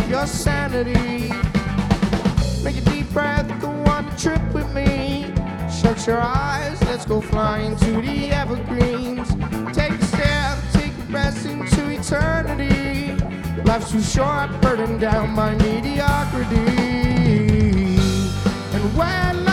your sanity. Make a deep breath, go on a trip with me. Shut your eyes, let's go flying to the evergreens. Take a step, take a breath into eternity. Life's too short, burden down my mediocrity. And when